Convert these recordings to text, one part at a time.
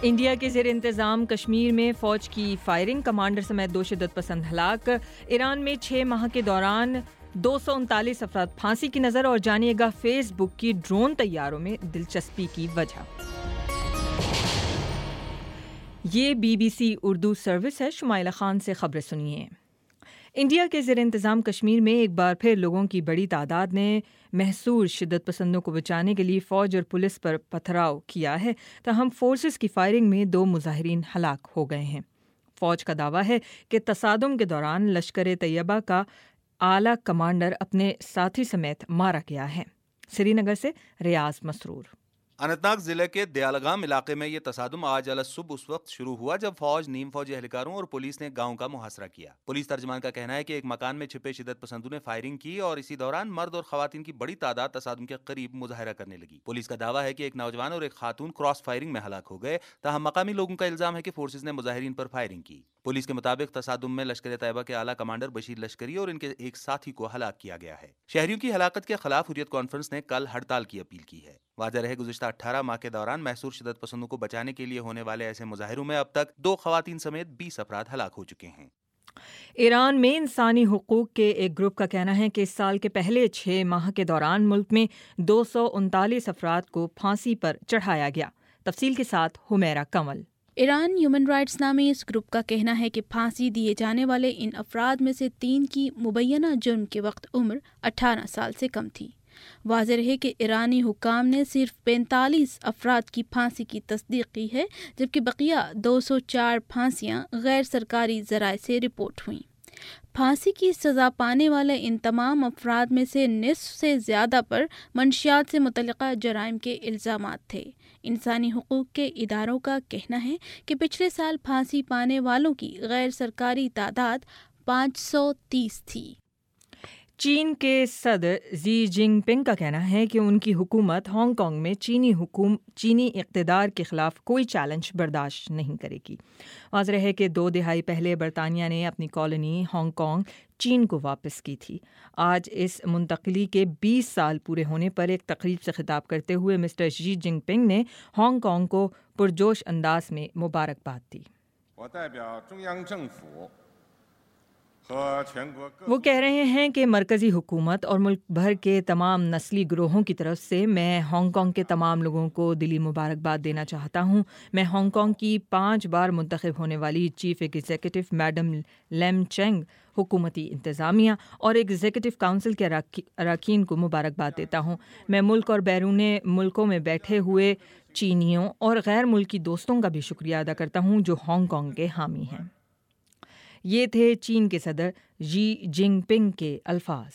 India کے زیر انتظام کشمیر میں فوج کی فائرنگ، کمانڈر سمیت 2 شدت پسند ہلاک۔ ایران میں 6 ماہ کے دوران 239 افراد پھانسی کی نظر، اور جانیے گا فیس بک کی ڈرون طیاروں میں دلچسپی کی وجہ۔ یہ BBC اردو سروس ہے، شمائلہ خان سے خبریں سنیے۔ انڈیا کے زیر انتظام کشمیر میں ایک بار پھر لوگوں کی بڑی تعداد نے محصور شدت پسندوں کو بچانے کے لیے فوج اور پولیس پر پتھراؤ کیا ہے، تاہم فورسز کی فائرنگ میں 2 مظاہرین ہلاک ہو گئے ہیں۔ فوج کا دعویٰ ہے کہ تصادم کے دوران لشکر طیبہ کا اعلیٰ کمانڈر اپنے ساتھی سمیت مارا گیا ہے۔ سری نگر سے ریاض مسرور۔ اننت ناگ ضلع کے دیالگام علاقے میں یہ تصادم آج صبح اس وقت شروع ہوا جب فوج، نیم فوجی اہلکاروں اور پولیس نے گاؤں کا محاصرہ کیا۔ پولیس ترجمان کا کہنا ہے کہ ایک مکان میں چھپے شدت پسندوں نے فائرنگ کی اور اسی دوران مرد اور خواتین کی بڑی تعداد تصادم کے قریب مظاہرہ کرنے لگی۔ پولیس کا دعویٰ ہے کہ ایک نوجوان اور ایک خاتون کراس فائرنگ میں ہلاک ہو گئے، تاہم مقامی لوگوں کا الزام ہے کہ فورسز نے مظاہرین پر فائرنگ کی۔ پولیس کے مطابق تصادم میں لشکر طیبہ کے اعلیٰ کمانڈر بشیر لشکری اور ان کے ایک ساتھی کو ہلاک کیا گیا ہے۔ شہریوں کی ہلاکت کے خلاف حریت کانفرنس نے کل ہڑتال کی اپیل کی ہے۔ واضح رہے گزشتہ 18 ماہ کے دوران محصور شدت پسندوں کو بچانے کے لیے ہونے والے ایسے مظاہروں میں اب تک 2 خواتین سمیت 20 افراد ہلاک ہو چکے ہیں۔ ایران میں انسانی حقوق کے ایک گروپ کا کہنا ہے کہ اس سال کے پہلے 6 ماہ کے دوران ملک میں 239 افراد کو پھانسی پر چڑھایا گیا۔ تفصیل کے ساتھ Humaira Kamal. Iran human rights نامی اس گروپ کا کہنا ہے کہ پھانسی دیے جانے والے ان افراد میں سے 3 کی مبینہ جرم کے وقت عمر 18 سال سے کم تھی۔ واضح رہے کہ ایرانی حکام نے صرف 45 افراد کی پھانسی کی تصدیق کی ہے، جبکہ بقیہ 204 پھانسیاں غیر سرکاری ذرائع سے رپورٹ ہوئیں۔ پھانسی کی سزا پانے والے ان تمام افراد میں سے نصف سے زیادہ پر منشیات سے متعلقہ جرائم کے الزامات تھے۔ انسانی حقوق کے اداروں کا کہنا ہے کہ پچھلے سال پھانسی پانے والوں کی غیر سرکاری تعداد 530 تھی۔ چین کے صدر زی جن پنگ کا کہنا ہے کہ ان کی حکومت ہانگ کانگ میں چینی اقتدار کے خلاف کوئی چیلنج برداشت نہیں کرے گی۔ واضح ہے کہ 2 دہائی پہلے برطانیہ نے اپنی کالونی ہانگ کانگ چین کو واپس کی تھی۔ آج اس منتقلی کے 20 سال پورے ہونے پر ایک تقریب سے خطاب کرتے ہوئے مسٹر شی جن پنگ نے ہانگ کانگ کو پرجوش انداز میں مبارکباد دی۔ وہ کہہ رہے ہیں کہ مرکزی حکومت اور ملک بھر کے تمام نسلی گروہوں کی طرف سے میں ہانگ کانگ کے تمام لوگوں کو دلی مبارکباد دینا چاہتا ہوں۔ میں ہانگ کانگ کی 5 بار منتخب ہونے والی chief executive madam Lam Cheng, حکومتی انتظامیہ اور ایگزیکٹو کونسل کے اراکین کو مبارکباد دیتا ہوں۔ میں ملک اور بیرون ملکوں میں بیٹھے ہوئے چینیوں اور غیر ملکی دوستوں کا بھی شکریہ ادا کرتا ہوں جو ہانگ کانگ کے حامی ہیں۔ یہ تھے چین کے صدر شی جن پنگ کے الفاظ۔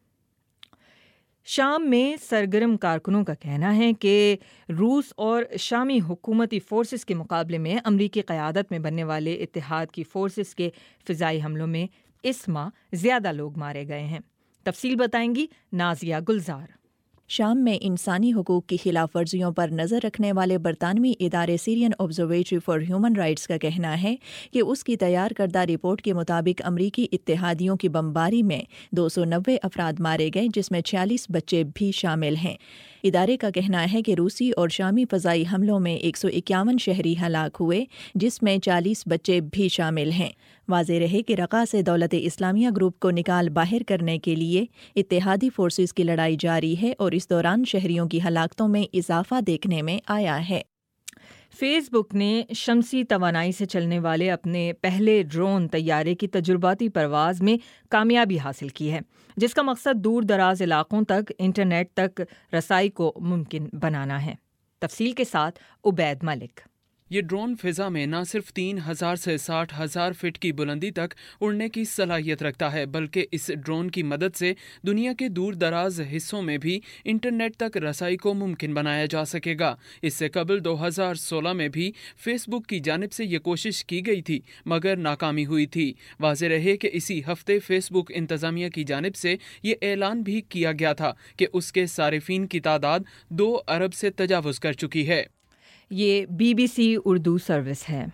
شام میں سرگرم کارکنوں کا کہنا ہے کہ روس اور شامی حکومتی فورسز کے مقابلے میں امریکی قیادت میں بننے والے اتحاد کی فورسز کے فضائی حملوں میں اس ماہ زیادہ لوگ مارے گئے ہیں۔ تفصیل بتائیں گی نازیہ گلزار۔ شام میں انسانی حقوق کی خلاف ورزیوں پر نظر رکھنے والے برطانوی ادارے Syrian observatory for human rights کا کہنا ہے کہ اس کی تیار کردہ رپورٹ کے مطابق امریکی اتحادیوں کی بمباری میں 290 افراد مارے گئے، جس میں 46 بچے بھی شامل ہیں۔ ادارے کا کہنا ہے کہ روسی اور شامی فضائی حملوں میں 151 شہری ہلاک ہوئے، جس میں 40 بچے بھی شامل ہیں۔ واضح رہے کہ رقہ سے دولت اسلامیہ گروپ کو نکال باہر کرنے کے لیے اتحادی فورسز کی لڑائی جاری ہے اور اس دوران شہریوں کی ہلاکتوں میں اضافہ دیکھنے میں آیا ہے۔ فیس بک نے شمسی توانائی سے چلنے والے اپنے پہلے ڈرون طیارے کی تجرباتی پرواز میں کامیابی حاصل کی ہے، جس کا مقصد دور دراز علاقوں تک انٹرنیٹ تک رسائی کو ممکن بنانا ہے۔ تفصیل کے ساتھ عبید ملک۔ یہ ڈرون فضا میں نہ صرف 3000 سے 60,000 فٹ کی بلندی تک اڑنے کی صلاحیت رکھتا ہے، بلکہ اس ڈرون کی مدد سے دنیا کے دور دراز حصوں میں بھی انٹرنیٹ تک رسائی کو ممکن بنایا جا سکے گا۔ اس سے قبل 2016 میں بھی فیس بک کی جانب سے یہ کوشش کی گئی تھی، مگر ناکامی ہوئی تھی۔ واضح رہے کہ اسی ہفتے فیس بک انتظامیہ کی جانب سے یہ اعلان بھی کیا گیا تھا کہ اس کے صارفین کی تعداد 2 ارب سے تجاوز کر چکی ہے۔ یہ BBC اردو سروس ہے۔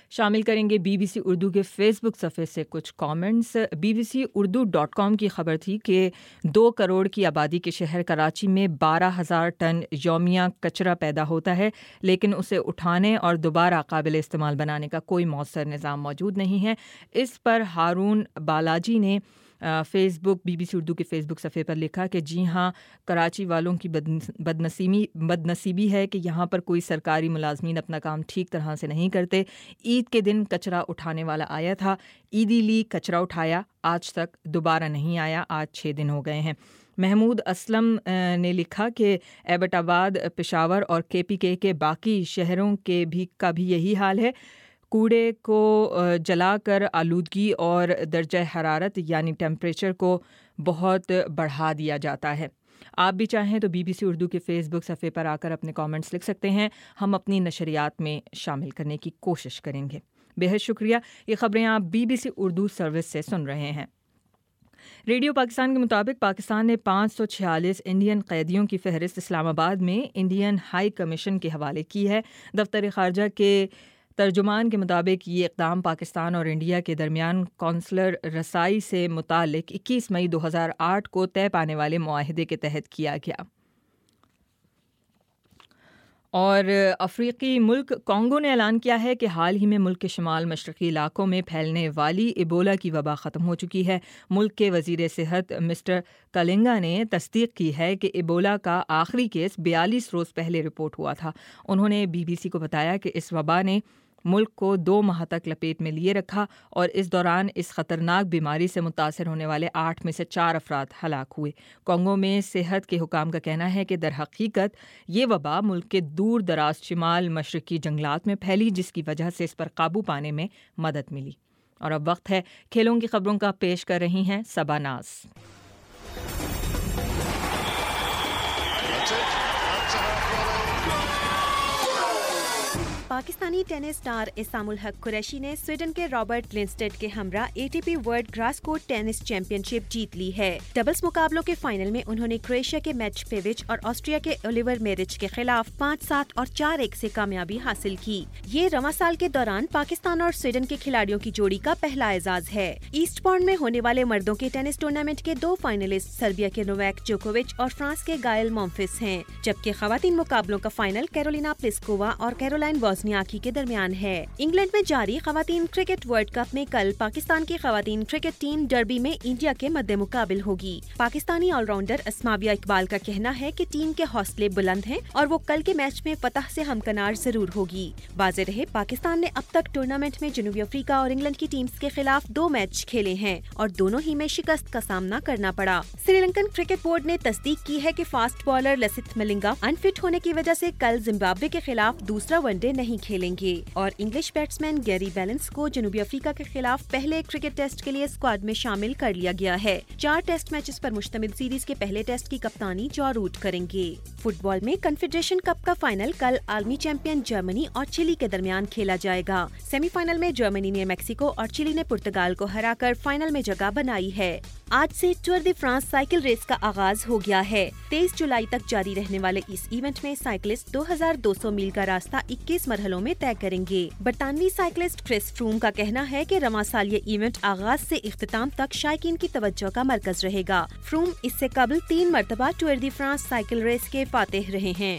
شامل کریں گے BBC اردو کے فیس بک صفحے سے کچھ کامنٹس۔ bbcurdu.com کی خبر تھی کہ 2 کروڑ کی آبادی کے شہر کراچی میں 12,000 ٹن یومیہ کچرا پیدا ہوتا ہے، لیکن اسے اٹھانے اور دوبارہ قابل استعمال بنانے کا کوئی مؤثر نظام موجود نہیں ہے۔ اس پر ہارون بالاجی نے فیس بک BBC اردو کے فیس بک صفحے پر لکھا کہ جی ہاں، کراچی والوں کی بدنصیبی ہے کہ یہاں پر کوئی سرکاری ملازمین اپنا کام ٹھیک طرح سے نہیں کرتے۔ عید کے دن کچرا اٹھانے والا آیا تھا، عیدی لی کچرا اٹھایا، آج تک دوبارہ نہیں آیا، آج 6 دن ہو گئے ہیں۔ محمود اسلم نے لکھا کہ ایبٹ آباد، پشاور اور KPK کے باقی شہروں کا بھی یہی حال ہے۔ کوڑے کو جلا کر آلودگی اور درجہ حرارت یعنی ٹیمپریچر کو بہت بڑھا دیا جاتا ہے۔ آپ بھی چاہیں تو BBC اردو کے فیس بک صفحے پر آ کر اپنے کامنٹس لکھ سکتے ہیں، ہم اپنی نشریات میں شامل کرنے کی کوشش کریں گے۔ بہت شکریہ۔ یہ خبریں آپ BBC اردو سروس سے سن رہے ہیں۔ ریڈیو پاکستان کے مطابق پاکستان نے 546 انڈین قیدیوں کی فہرست اسلام آباد میں انڈین ہائی کمیشن کے حوالے کی ہے۔ دفتر خارجہ کے ترجمان کے مطابق یہ اقدام پاکستان اور انڈیا کے درمیان کونسلر رسائی سے متعلق 21 مئی 2008 کو طے پانے والے معاہدے کے تحت کیا گیا۔ اور افریقی ملک کانگو نے اعلان کیا ہے کہ حال ہی میں ملک کے شمال مشرقی علاقوں میں پھیلنے والی ایبولا کی وبا ختم ہو چکی ہے۔ ملک کے وزیر صحت مسٹر کلنگا نے تصدیق کی ہے کہ ایبولا کا آخری کیس 42 روز پہلے رپورٹ ہوا تھا۔ انہوں نے BBC کو بتایا کہ اس وبا نے ملک کو 2 ماہ تک لپیٹ میں لیے رکھا اور اس دوران اس خطرناک بیماری سے متاثر ہونے والے 8 میں سے 4 افراد ہلاک ہوئے۔ کانگو میں صحت کے حکام کا کہنا ہے کہ در حقیقت یہ وبا ملک کے دور دراز شمال مشرقی جنگلات میں پھیلی، جس کی وجہ سے اس پر قابو پانے میں مدد ملی۔ اور اب وقت ہے کھیلوں کی خبروں کا، پیش کر رہی ہیں صبا ناز۔ پاکستانی ٹینس اسٹار اسام الحق قریشی نے سویڈن کے رابرٹ لنسٹڈ کے ہمراہ ATP world grass court tennis championship جیت لی ہے۔ ڈبلز مقابلوں کے فائنل میں انہوں نے کروشیا کے میچ پیوچ اور آسٹریا کے اولیور میرچ کے خلاف 5-7 اور 4-1 سے کامیابی حاصل کی۔ یہ رواں سال کے دوران پاکستان اور سویڈن کے کھلاڑیوں کی جوڑی کا پہلا اعزاز ہے۔ ایسٹ بورن میں ہونے والے مردوں کے ٹینس ٹورنامنٹ کے 2 فائنلسٹ سربیا کے نوواک جوکووچ اور فرانس کے گائل مونفس ہیں، جبکہ خواتین مقابلوں کا فائنل کیرولینا پلسکووا اور کیرولائن ووزنیاکی کے درمیان ہے۔ انگلینڈ میں جاری خواتین کرکٹ ورلڈ کپ میں کل پاکستان کی خواتین کرکٹ ٹیم ڈربی میں انڈیا کے مد مقابل ہوگی۔ پاکستانی آل راؤنڈر اسماویہ اقبال کا کہنا ہے کہ ٹیم کے حوصلے بلند ہیں اور وہ کل کے میچ میں فتح سے ہمکنار ضرور ہوگی۔ واضح رہے پاکستان نے اب تک ٹورنامنٹ میں جنوبی افریقہ اور انگلینڈ کی ٹیمز کے خلاف 2 میچ کھیلے ہیں اور دونوں ہی میں شکست کا سامنا کرنا پڑا۔ سری لنکن کرکٹ بورڈ نے تصدیق کی ہے کہ فاسٹ بالر لست ملنگا انفٹ ہونے کی وجہ سے کل زمبابوے کے خلاف دوسرا ون ڈے نہیں کھیلیں گے، اور انگلش بیٹسمین گیری بیلنس کو جنوبی افریقہ کے خلاف پہلے کرکٹ ٹیسٹ کے لیے اسکواڈ میں شامل کر لیا گیا ہے۔ 4 ٹیسٹ میچز پر مشتمل سیریز کے پہلے ٹیسٹ کی کپتانی جو روٹ کریں گے۔ فٹ بال میں کنفیڈریشن کپ کا فائنل کل عالمی چیمپئن جرمنی اور چلی کے درمیان کھیلا جائے گا۔ سیمی فائنل میں جرمنی نے میکسیکو اور چلی نے پرتگال کو ہرا کر فائنل میں جگہ بنائی ہے۔ آج سے Tour de France cycle race کا آغاز ہو گیا ہے۔ 23 جولائی تک جاری رہنے والے اس ایونٹ میں سائیکلسٹ 2200 میل کا راستہ 21 مرحلوں میں طے کریں گے۔ برطانوی سائیکلسٹ کرس فروم کا کہنا ہے کہ رواں سال یہ ایونٹ آغاز سے اختتام تک شائقین کی توجہ کا مرکز رہے گا۔ فروم اس سے قبل 3 مرتبہ Tour de France cycle race کے فاتح رہے ہیں۔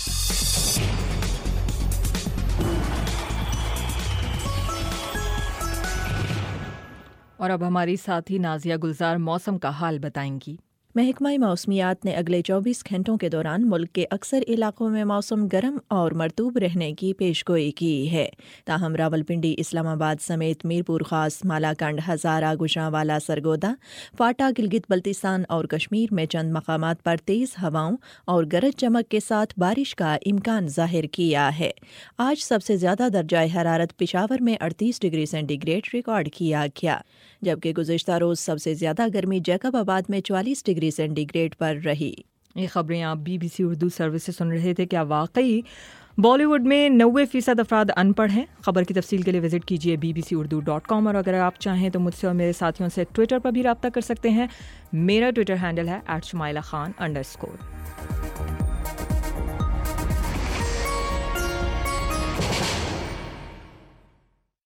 اور اب ہماری ساتھی نازیہ گلزار موسم کا حال بتائیں گی۔ محکمہ موسمیات نے اگلے 24 گھنٹوں کے دوران ملک کے اکثر علاقوں میں موسم گرم اور مرطوب رہنے کی پیشگوئی کی ہے، تاہم راولپنڈی، اسلام آباد سمیت میرپور خاص، مالاکنڈ، ہزارہ، گوجرانوالا، سرگودا، فاٹا، گلگت بلتستان اور کشمیر میں چند مقامات پر تیز ہواؤں اور گرج چمک کے ساتھ بارش کا امکان ظاہر کیا ہے۔ آج سب سے زیادہ درجہ حرارت پشاور میں 38 ڈگری سینٹی گریڈ ریکارڈ کیا گیا، جبکہ گزشتہ روز سب سے زیادہ گرمی جیکب آباد میں 44 ڈگری سینٹی گریڈ پر رہی۔ یہ خبریں آپ BBC اردو سروس سے سن رہے تھے۔ کیا واقعی بالی ووڈ میں 90% افراد ان پڑھ ہیں؟ خبر کی تفصیل کے لیے وزٹ کیجیے bbcurdu.com، اور اگر آپ چاہیں تو مجھ سے اور میرے ساتھیوں سے ٹویٹر پر بھی رابطہ کر سکتے ہیں۔ میرا ٹویٹر ہینڈل ہے @شمائلہ خان_۔